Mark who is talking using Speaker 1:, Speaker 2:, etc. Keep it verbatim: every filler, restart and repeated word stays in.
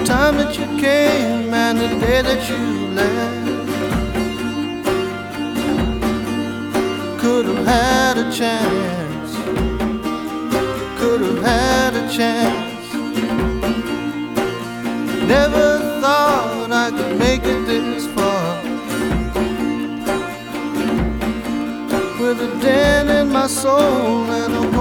Speaker 1: time that you came and the day that you left. Could have had a chance, could have had a chance. Never thought I could make it this far. With a dent in my soul and a